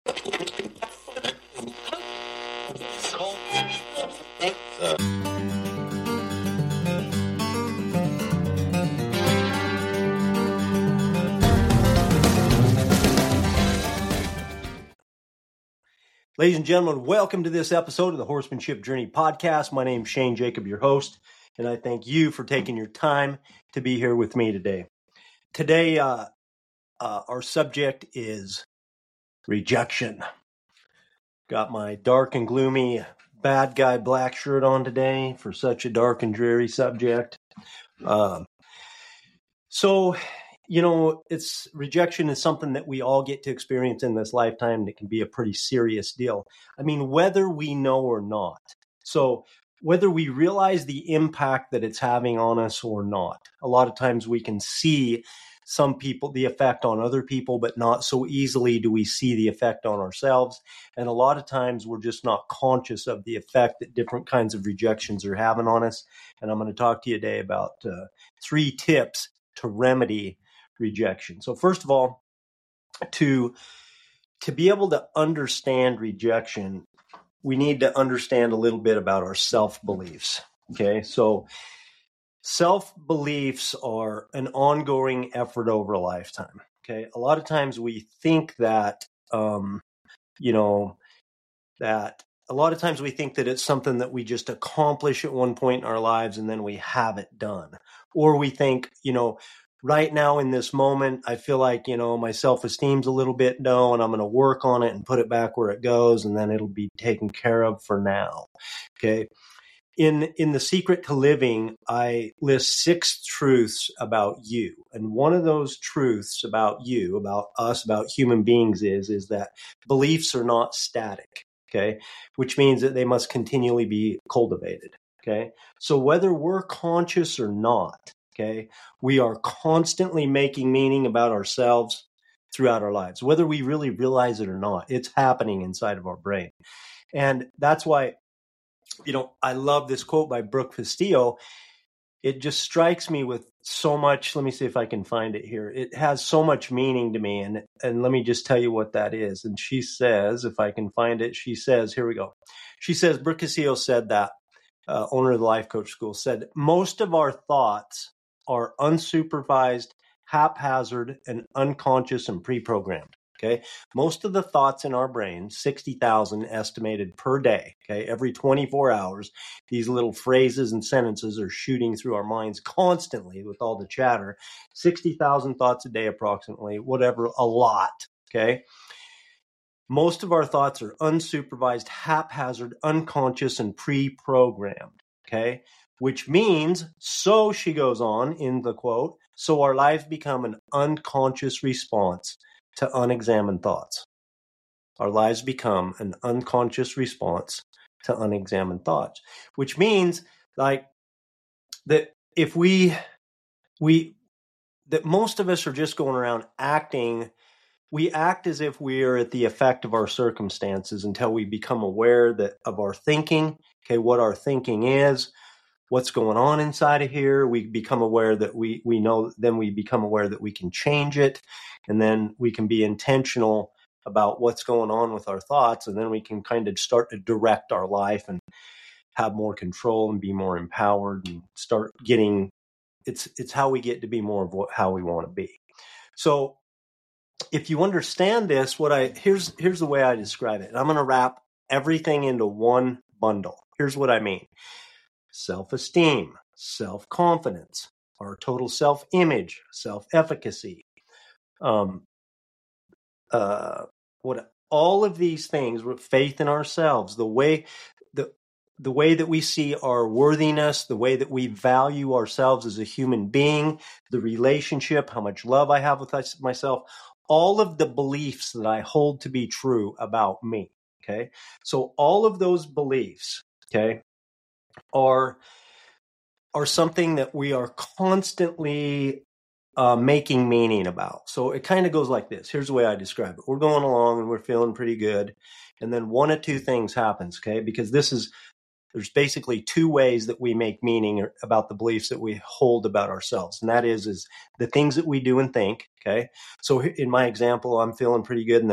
Ladies and gentlemen, welcome to this episode of the Horsemanship Journey podcast. My name is Shane Jacob, your host, and I thank you for taking your time to be here with me today. Today, our subject is rejection. Got my dark and gloomy bad guy black shirt on today for such a dark and dreary subject. Rejection is something that we all get to experience in this lifetime. It can be a pretty serious deal. I mean, whether we know or not. So whether we realize the impact that it's having on us or not, a lot of times we can see some people, the effect on other people, but not so easily do we see the effect on ourselves. And a lot of times we're just not conscious of the effect that different kinds of rejections are having on us. And I'm going to talk to you today about 3 tips to remedy rejection. So first of all, to be able to understand rejection, we need to understand a little bit about our self-beliefs. Okay, so self-beliefs are an ongoing effort over a lifetime. Okay, a lot of times we think that, that a lot of times we think that it's something that we just accomplish at one point in our lives and then we have it done. Or we think, right now in this moment, I feel like, my self-esteem's a little bit low and I'm going to work on it and put it back where it goes and then it'll be taken care of for now. Okay. In The Secret to Living, I list 6 truths about you. And one of those truths about you, about us, about human beings is that beliefs are not static. Okay. Which means that they must continually be cultivated. Okay. So whether we're conscious or not, okay, we are constantly making meaning about ourselves throughout our lives, whether we really realize it or not. It's happening inside of our brain. And that's why, I love this quote by Brooke Castillo. It just strikes me with so much. Let me see if I can find it here. It has so much meaning to me. And let me just tell you what that is. And she says, if I can find it, she says, here we go. She says, Brooke Castillo said that, owner of the Life Coach School, said, most of our thoughts are unsupervised, haphazard, and unconscious and pre-programmed. Okay. Most of the thoughts in our brain, 60,000 estimated per day. Okay. Every 24 hours, these little phrases and sentences are shooting through our minds constantly with all the chatter. 60,000 thoughts a day, approximately, whatever, a lot. Okay. Most of our thoughts are unsupervised, haphazard, unconscious, and pre-programmed. Okay. Which means, so she goes on in the quote, so our lives become an unconscious response to unexamined thoughts. Our lives become an unconscious response to unexamined thoughts, which means like that if that most of us are just going around acting, we act as if we are at the effect of our circumstances until we become aware of our thinking, okay, what our thinking is, what's going on inside of here. We become aware that we know, then we become aware that we can change it. And then we can be intentional about what's going on with our thoughts. And then we can kind of start to direct our life and have more control and be more empowered and start getting, it's how we get to be more of how we want to be. So if you understand this, here's the way I describe it. And I'm going to wrap everything into one bundle. Here's what I mean. Self-esteem, self-confidence, our total self-image, self-efficacy, all of these things, faith in ourselves, the way that we see our worthiness, the way that we value ourselves as a human being, the relationship, how much love I have with myself, all of the beliefs that I hold to be true about me. Okay. So all of those beliefs, okay, are something that we are constantly making meaning about. So it kind of goes like this. Here's the way I describe it. We're going along and we're feeling pretty good. And then one of 2 things happens, okay? Because there's basically 2 ways that we make meaning about the beliefs that we hold about ourselves. And that is the things that we do and think, okay? So in my example, I'm feeling pretty good. And then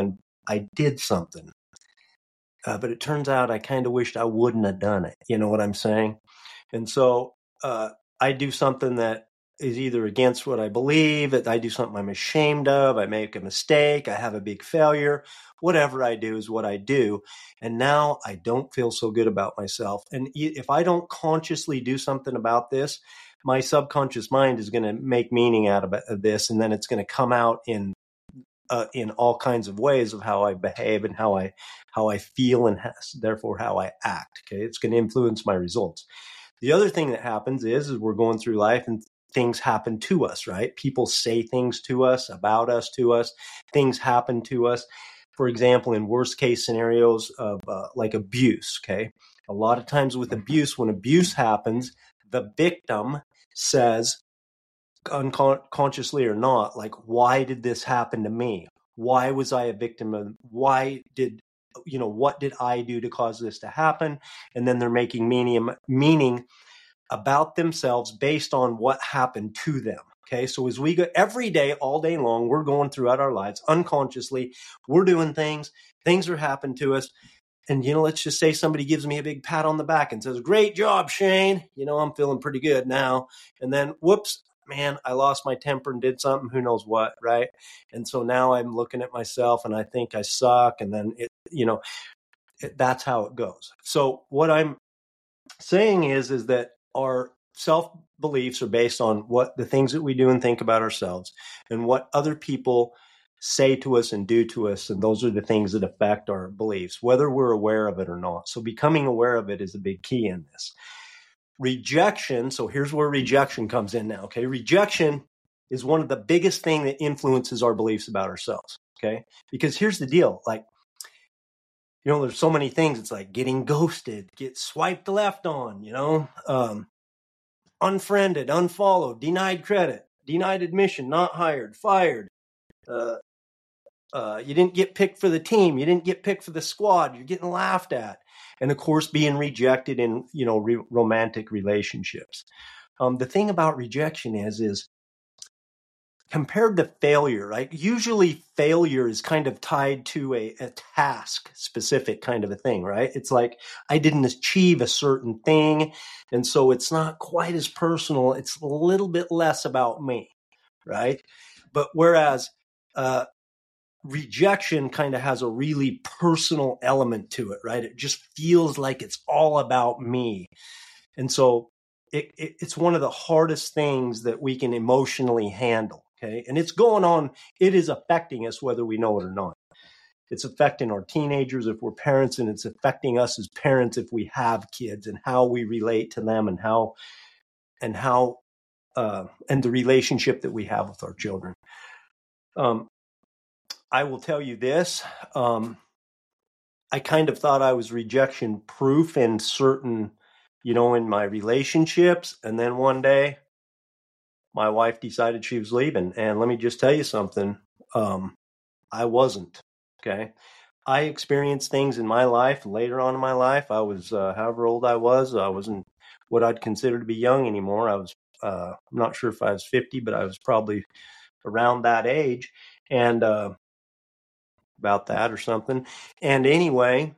I did something. But it turns out I kind of wished I wouldn't have done it. You know what I'm saying? And so I do something that is either against what I believe, I do something I'm ashamed of, I make a mistake, I have a big failure. Whatever I do is what I do. And now I don't feel so good about myself. And if I don't consciously do something about this, my subconscious mind is going to make meaning out of this. And then it's going to come out in all kinds of ways of how I behave and how I feel and therefore how I act. Okay. It's going to influence my results. The other thing that happens is we're going through life and things happen to us, right? People say things to us, about us, to us. Things happen to us. For example, in worst case scenarios of like abuse, okay? A lot of times with abuse, when abuse happens, the victim says, unconsciously or not, like, why did this happen to me? Why was I a victim of, what did I do to cause this to happen? And then they're making meaning about themselves based on what happened to them. Okay. So as we go every day, all day long, we're going throughout our lives unconsciously, we're doing things are happening to us. And, let's just say somebody gives me a big pat on the back and says, great job, Shane. I'm feeling pretty good now. And then, whoops, man, I lost my temper and did something, who knows what, right? And so now I'm looking at myself and I think I suck. And then, that's how it goes. So what I'm saying is that our self-beliefs are based on what the things that we do and think about ourselves and what other people say to us and do to us. And those are the things that affect our beliefs, whether we're aware of it or not. So becoming aware of it is a big key in this. Rejection. So here's where rejection comes in now. Okay. Rejection is one of the biggest things that influences our beliefs about ourselves. Okay. Because here's the deal. Like, there's so many things. It's like getting ghosted, get swiped left on, unfriended, unfollowed, denied credit, denied admission, not hired, fired. You didn't get picked for the team. You didn't get picked for the squad. You're getting laughed at. And of course, being rejected in, romantic relationships. The thing about rejection is compared to failure, right? Usually failure is kind of tied to a task specific kind of a thing, right? It's like I didn't achieve a certain thing. And so it's not quite as personal. It's a little bit less about me, right? But whereas rejection kind of has a really personal element to it, right? It just feels like it's all about me. And so it's one of the hardest things that we can emotionally handle. Okay. And it's going on. It is affecting us whether we know it or not. It's affecting our teenagers if we're parents, and it's affecting us as parents if we have kids, and how we relate to them and the relationship that we have with our children. I will tell you this. I kind of thought I was rejection proof in certain, in my relationships. And then one day my wife decided she was leaving. And let me just tell you something. I wasn't. Okay. I experienced things in my life later on in my life. I was, however old I wasn't what I'd consider to be young anymore. I was, I'm not sure if I was 50, but I was probably around that age. And, about that or something. And anyway,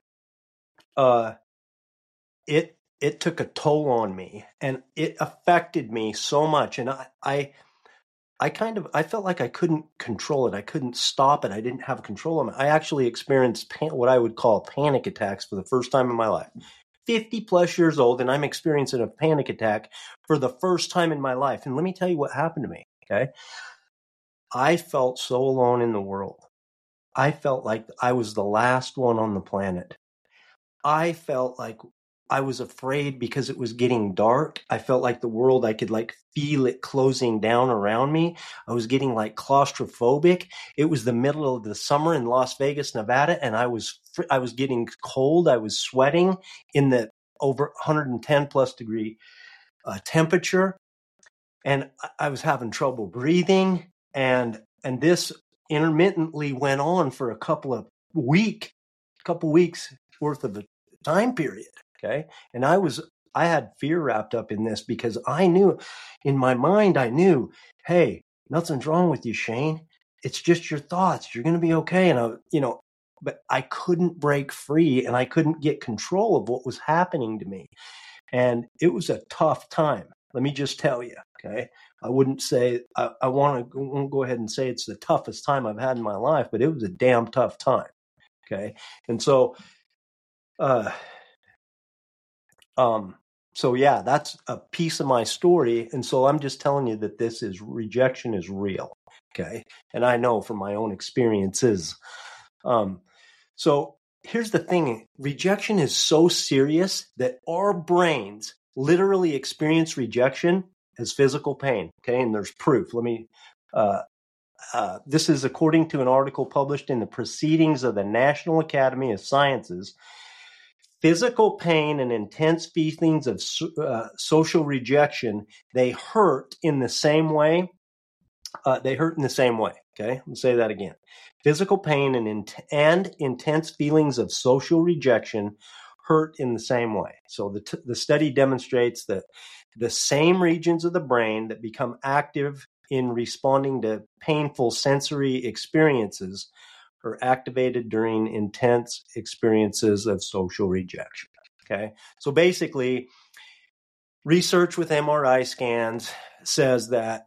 it took a toll on me, and it affected me so much. And I felt like I couldn't control it. I couldn't stop it. I didn't have control of it. I actually experienced what I would call panic attacks for the first time in my life. 50 plus years old, and I'm experiencing a panic attack for the first time in my life. And let me tell you what happened to me. Okay. I felt so alone in the world. I felt like I was the last one on the planet. I felt like I was afraid because it was getting dark. I felt like the world, I could like feel it closing down around me. I was getting like claustrophobic. It was the middle of the summer in Las Vegas, Nevada, and I was getting cold. I was sweating in the over 110 plus degree temperature, and I was having trouble breathing. And this intermittently went on for a couple weeks worth of a time period. Okay. And I had fear wrapped up in this because I knew in my mind, hey, nothing's wrong with you, Shane. It's just your thoughts. You're going to be okay. And but I couldn't break free and I couldn't get control of what was happening to me. And it was a tough time. Let me just tell you, okay? I wouldn't say, I won't go ahead and say it's the toughest time I've had in my life, but it was a damn tough time, okay? And so, so yeah, that's a piece of my story. And so I'm just telling you that rejection is real, okay? And I know from my own experiences. So here's the thing. Rejection is so serious that our brains literally experience rejection as physical pain, okay? And there's proof. This is according to an article published in the Proceedings of the National Academy of Sciences. Physical pain and intense feelings of social rejection, they hurt in the same way. Okay, let me say that again. Physical pain and intense feelings of social rejection hurt in the same way. So the study demonstrates that the same regions of the brain that become active in responding to painful sensory experiences are activated during intense experiences of social rejection. Okay, so basically, research with MRI scans says that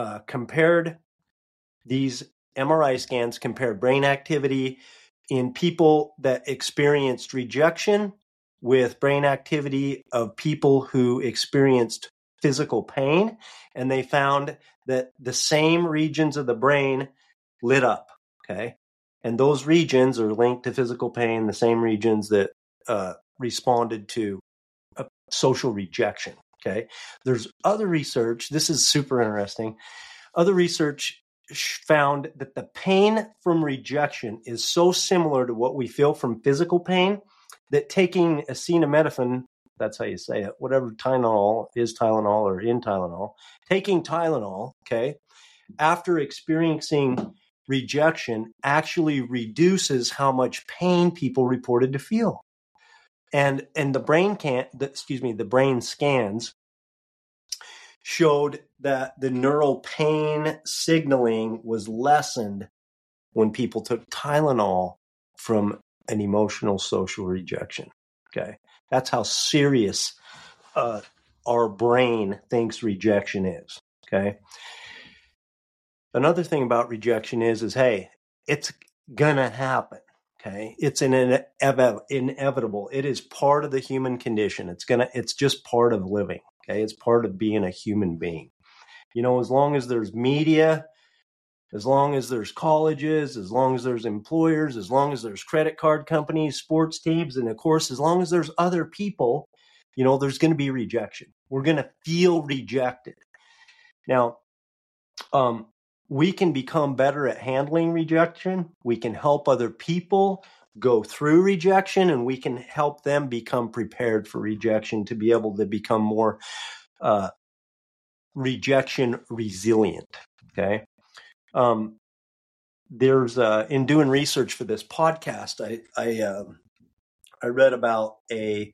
these MRI scans compared brain activity in people that experienced rejection with brain activity of people who experienced physical pain, and they found that the same regions of the brain lit up, okay? And those regions are linked to physical pain, the same regions that responded to social rejection, okay? There's other research, this is super interesting. Other research found that the pain from rejection is so similar to what we feel from physical pain that taking acetaminophen, that's how you say it, whatever Tylenol or in Tylenol, taking Tylenol, okay, after experiencing rejection actually reduces how much pain people reported to feel. And the brain scans showed that the neural pain signaling was lessened when people took Tylenol from an emotional social rejection. Okay, that's how serious our brain thinks rejection is. Okay. Another thing about rejection is hey, it's gonna happen. Okay, it's inevitable. It is part of the human condition. It's just part of living. Okay, it's part of being a human being. You know, as long as there's media, as long as there's colleges, as long as there's employers, as long as there's credit card companies, sports teams, and of course, as long as there's other people, you know, there's going to be rejection. We're going to feel rejected. Now, we can become better at handling rejection. We can help other people go through rejection, and we can help them become prepared for rejection to be able to become more rejection resilient. Okay. There's in doing research for this podcast, I read about a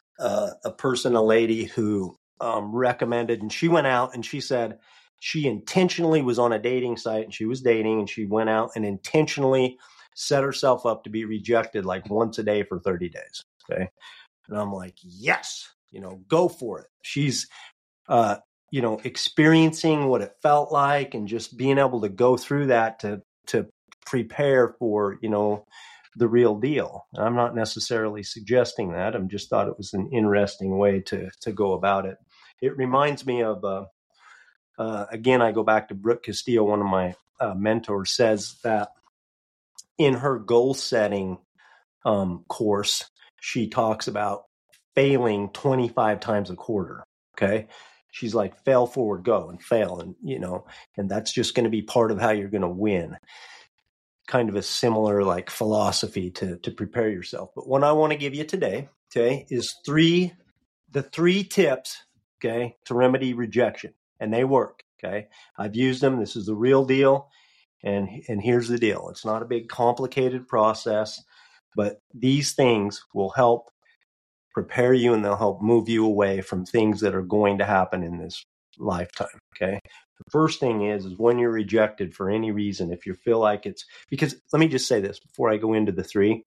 lady who recommended, and she went out and she said she intentionally was on a dating site and she was dating, and she went out and intentionally set herself up to be rejected like once a day for 30 days. Okay. And I'm like, yes, you know, go for it. She's, you know, experiencing what it felt like and just being able to go through that to prepare for, you know, the real deal. I'm not necessarily suggesting that. I just thought it was an interesting way to go about it. It reminds me of, again, I go back to Brooke Castillo, one of my mentors, says that in her goal setting course, she talks about failing 25 times a quarter. Okay. She's like, fail forward, go, and fail. And, you know, and that's just going to be part of how you're going to win. Kind of a similar like philosophy to prepare yourself. But what I want to give you today, okay, is the three tips, okay, to remedy rejection. And they work. Okay. I've used them. This is the real deal. And here's the deal. It's not a big complicated process, but these things will help prepare you, and they'll help move you away from things that are going to happen in this lifetime. Okay. The first thing is when you're rejected for any reason, if you feel like it's because, let me just say this before I go into the three.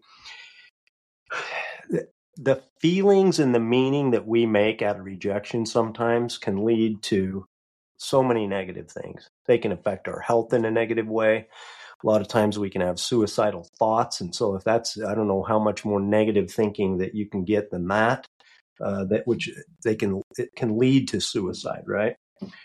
The feelings and the meaning that we make out of rejection sometimes can lead to so many negative things. They can affect our health in a negative way. A lot of times we can have suicidal thoughts. And so if that's, I don't know how much more negative thinking that you can get than that, it can lead to suicide, right?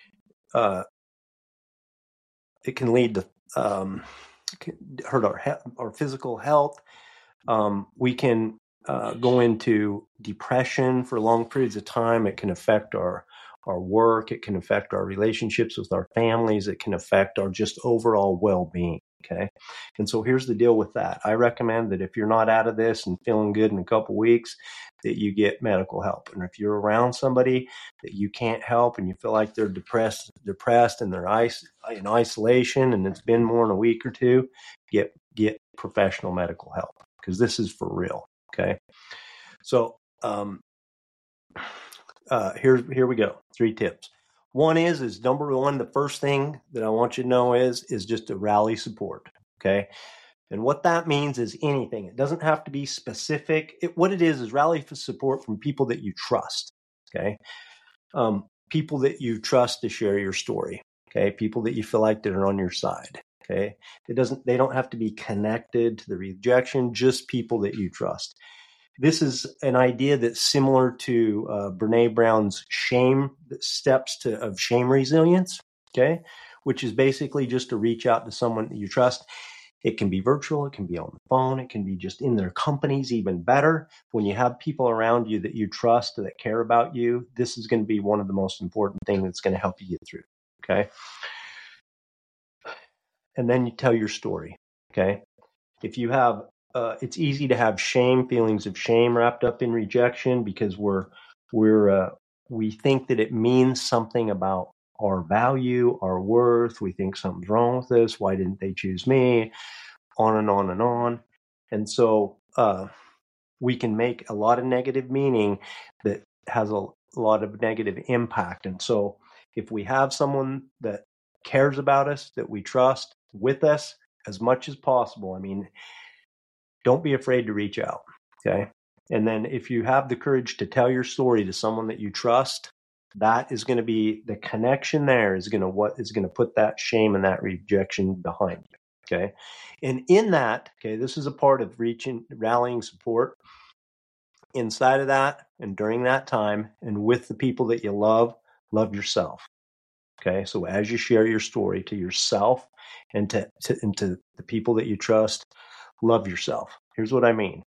It can lead to hurt our physical health. We can go into depression for long periods of time. It can affect our work. It can affect our relationships with our families. It can affect our just overall well-being. Okay. And so here's the deal with that. I recommend that if you're not out of this and feeling good in a couple weeks, that you get medical help. And if you're around somebody that you can't help and you feel like they're depressed and they're in isolation and it's been more than a week or two, get professional medical help, because this is for real. Okay. So here we go. 3 tips. One is number one, the first thing that I want you to know is just to rally support. Okay. And what that means is anything. It doesn't have to be specific. What it is rally for support from people that you trust. Okay. People that you trust to share your story. Okay. People that you feel like that are on your side. Okay. They don't have to be connected to the rejection, just people that you trust. This is an idea that's similar to Brene Brown's steps of shame resilience, okay, which is basically just to reach out to someone that you trust. It can be virtual, it can be on the phone, it can be just in their companies, even better. When you have people around you that you trust, that care about you, this is going to be one of the most important things that's going to help you get through, okay? And then you tell your story, okay? If you have it's easy to have feelings of shame wrapped up in rejection, because we think that it means something about our value, our worth. We think something's wrong with us. Why didn't they choose me? On and on and on. And so we can make a lot of negative meaning that has a lot of negative impact. And so if we have someone that cares about us, that we trust with us as much as possible, I mean, don't be afraid to reach out. Okay. And then if you have the courage to tell your story to someone that you trust, that is going to be the connection there is going to put that shame and that rejection behind you. Okay. And in that, okay, this is a part of rallying support. Inside of that and during that time and with the people that you love yourself. Okay. So as you share your story to yourself and to the people that you trust, love yourself. Here's what I mean.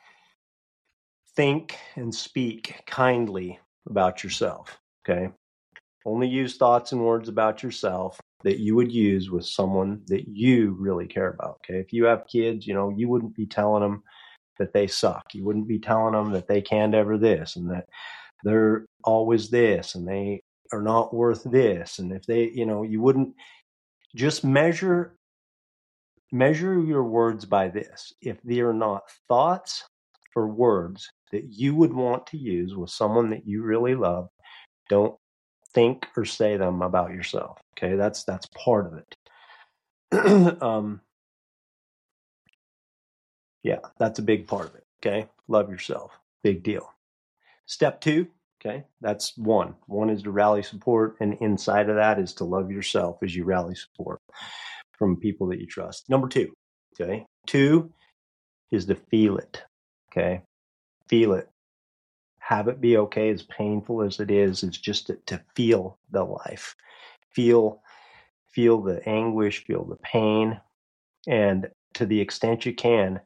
Think and speak kindly about yourself. Okay. Only use thoughts and words about yourself that you would use with someone that you really care about. Okay. If you have kids, you wouldn't be telling them that they suck. You wouldn't be telling them that they can't ever this and that they're always this and they are not worth this. And if they, you wouldn't just measure your words by this. If they are not thoughts or words that you would want to use with someone that you really love, don't think or say them about yourself. Okay, that's part of it. Yeah, that's a big part of it. Okay, love yourself, big deal. Step 2, okay, that's one. One is to rally support, and inside of that is to love yourself as you rally support from people that you trust. Number 2, okay, 2 is to feel it. Okay, feel it. Have it be okay, as painful as it is. It's just to feel the life, feel the anguish, feel the pain, and to the extent you can,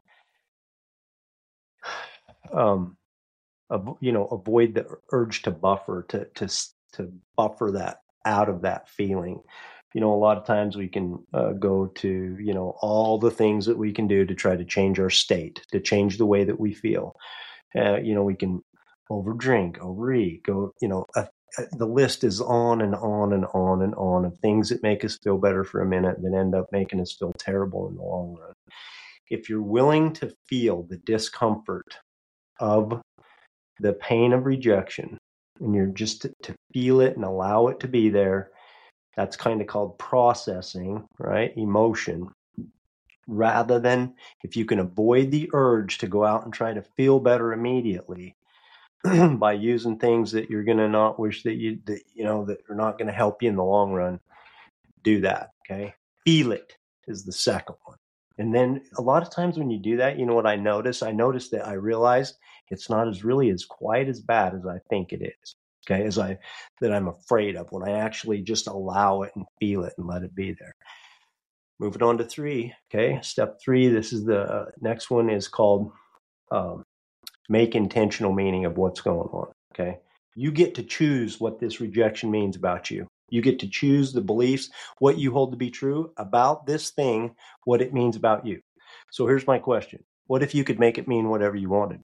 avoid the urge to buffer, to buffer that out of that feeling. A lot of times we can go to, all the things that we can do to try to change our state, to change the way that we feel. We can overdrink, overeat, the list is on and on and on and on of things that make us feel better for a minute and then end up making us feel terrible in the long run. If you're willing to feel the discomfort of the pain of rejection, and you're just to feel it and allow it to be there. That's kind of called processing, right? Emotion. Rather than, if you can avoid the urge to go out and try to feel better immediately by using things that you're going to not wish that are not going to help you in the long run, do that. Okay. Feel it is the second one. And then a lot of times when you do that, you know what I notice? I notice that I realize it's not as quite as bad as I think it is. Okay. That I'm afraid of, when I actually just allow it and feel it and let it be there. Moving on to 3. Okay. Step 3. This is the next one, is called make intentional meaning of what's going on. Okay. You get to choose what this rejection means about you. You get to choose the beliefs, what you hold to be true about this thing, what it means about you. So here's my question. What if you could make it mean whatever you wanted?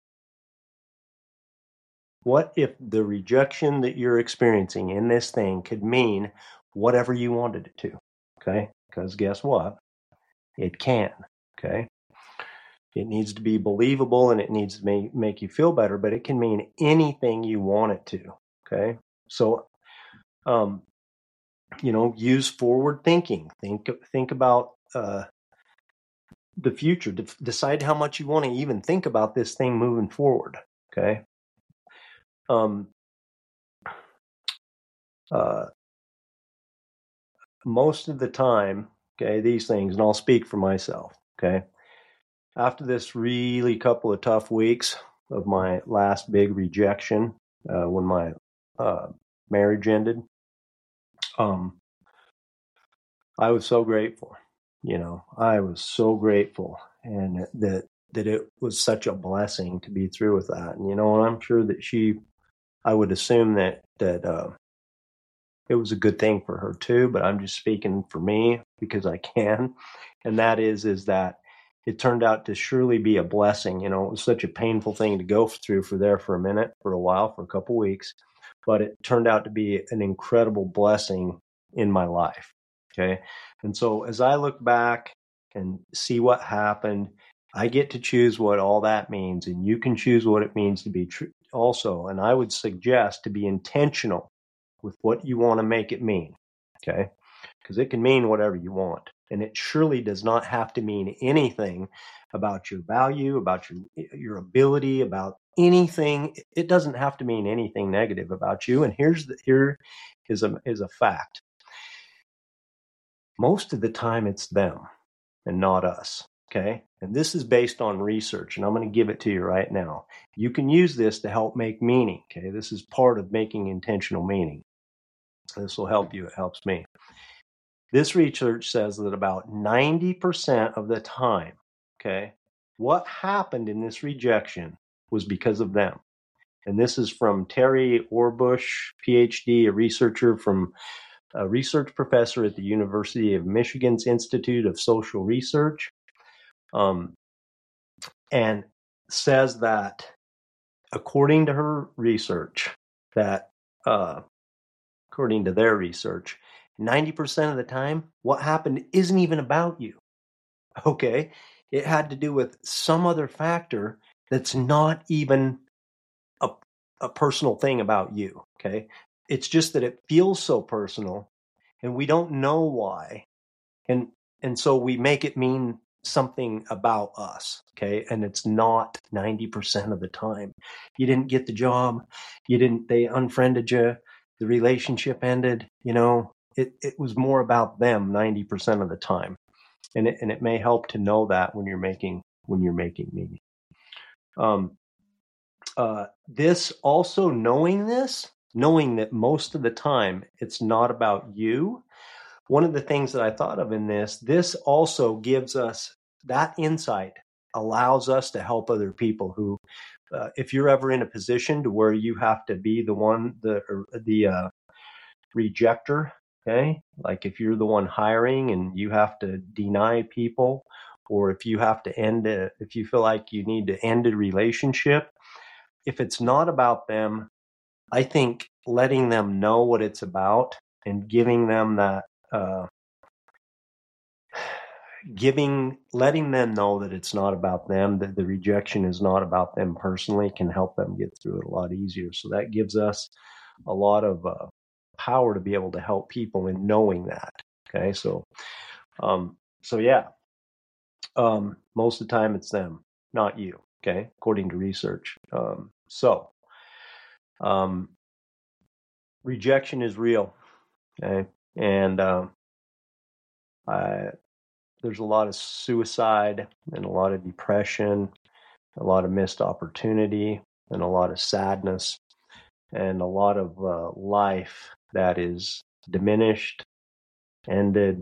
What if the rejection that you're experiencing in this thing could mean whatever you wanted it to? Okay. Because guess what? It can. Okay. It needs to be believable, and it needs to make you feel better, but it can mean anything you want it to. Okay. So, use forward thinking. Think about the future. Decide how much you want to even think about this thing moving forward. Okay. Most of the time, okay, these things, and I'll speak for myself. Okay. After this really couple of tough weeks of my last big rejection, when my marriage ended, I was so grateful. I was so grateful, and that it was such a blessing to be through with that. And I'm sure that I would assume that it was a good thing for her too, but I'm just speaking for me because I can. And that is that it turned out to surely be a blessing. It was such a painful thing to go through for a while, for a couple of weeks, but it turned out to be an incredible blessing in my life. Okay. And so as I look back and see what happened, I get to choose what all that means, and you can choose what it means to be true also. And I would suggest to be intentional with what you want to make it mean. Okay. Because it can mean whatever you want. And it surely does not have to mean anything about your value, about your ability, about anything. It doesn't have to mean anything negative about you. And here is a fact. Most of the time it's them and not us. Okay. And this is based on research, and I'm going to give it to you right now. You can use this to help make meaning. Okay. This is part of making intentional meaning. This will help you. It helps me. This research says that about 90% of the time, okay, what happened in this rejection was because of them. And this is from Terry Orbush, PhD, a research professor at the University of Michigan's Institute of Social Research, and says that according to her research, according to their research, 90% of the time, what happened isn't even about you. Okay. It had to do with some other factor that's not even a personal thing about you. Okay. It's just that it feels so personal, and we don't know why. And so we make it mean something about us. Okay. And it's not 90% of the time. You didn't get the job. They unfriended you. The relationship ended. It was more about them 90% of the time. And it may help to know that when you're making meaning. This also, knowing that most of the time it's not about you. One of the things that I thought of in this also gives us that insight, allows us to help other people who, if you're ever in a position to where you have to be the one, the rejector, okay? Like if you're the one hiring and you have to deny people, or if you have to if you feel like you need to end a relationship, if it's not about them, I think letting them know what it's about and giving them that, letting them know that it's not about them, that the rejection is not about them personally, can help them get through it a lot easier. So that gives us a lot of power to be able to help people in knowing that. Okay, so yeah, most of the time it's them, not you. Okay, according to research. Rejection is real. Okay, and there's a lot of suicide and a lot of depression, a lot of missed opportunity, and a lot of sadness, and a lot of life that is diminished, ended,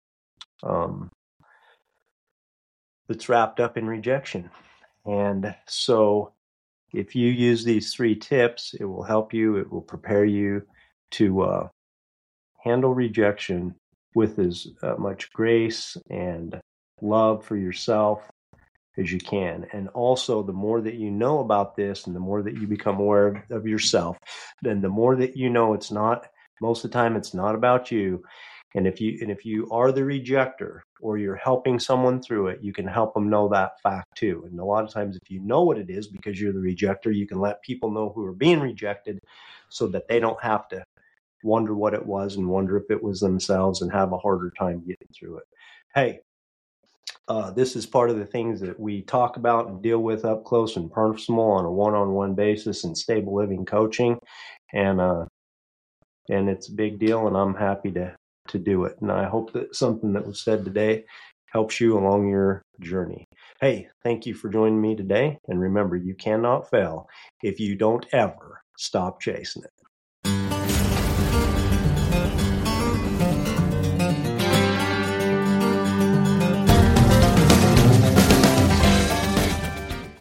that's wrapped up in rejection. And so if you use these 3 tips, it will help you, it will prepare you to handle rejection with as much grace and love for yourself as you can. And also, the more that you know about this and the more that you become aware of yourself, then the more that you know it's not, most of the time it's not about you. And if you are the rejector or you're helping someone through it, you can help them know that fact too. And a lot of times, if you know what it is because you're the rejector, you can let people know who are being rejected so that they don't have to wonder what it was and wonder if it was themselves and have a harder time getting through it. Hey, this is part of the things that we talk about and deal with up close and personal on a one-on-one basis in stable living coaching. And it's a big deal, and I'm happy to do it. And I hope that something that was said today helps you along your journey. Hey, thank you for joining me today. And remember, you cannot fail if you don't ever stop chasing it.